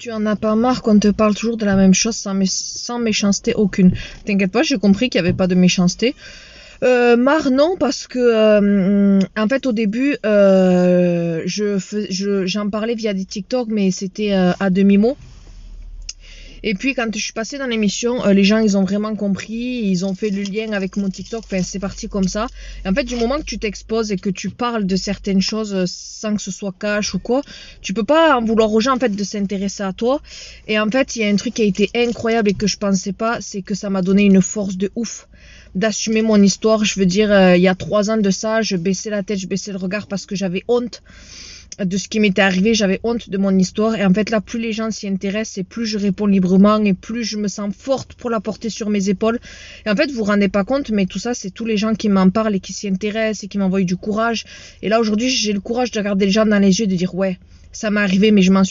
Tu en as pas marre qu'on te parle toujours de la même chose sans méchanceté aucune. T'inquiète pas, j'ai compris qu'il n'y avait pas de méchanceté. Marre non, parce que en fait au début j'en parlais via des TikTok, mais c'était à demi-mot. Et puis quand je suis passée dans l'émission, les gens ils ont vraiment compris, ils ont fait le lien avec mon TikTok, enfin c'est parti comme ça. Et en fait du moment que tu t'exposes et que tu parles de certaines choses sans que ce soit cash ou quoi, tu peux pas en vouloir aux gens en fait de s'intéresser à toi. Et en fait il y a un truc qui a été incroyable et que je pensais pas, c'est que ça m'a donné une force de ouf d'assumer mon histoire. Je veux dire, il y a 3 ans de ça, je baissais la tête, je baissais le regard parce que j'avais honte de ce qui m'était arrivé, j'avais honte de mon histoire. Et en fait là, plus les gens s'y intéressent et plus je réponds librement et plus je me sens forte pour la porter sur mes épaules. Et en fait vous vous rendez pas compte, mais tout ça c'est tous les gens qui m'en parlent et qui s'y intéressent et qui m'envoient du courage. Et là aujourd'hui j'ai le courage de regarder les gens dans les yeux et de dire ouais, ça m'est arrivé mais je m'en suis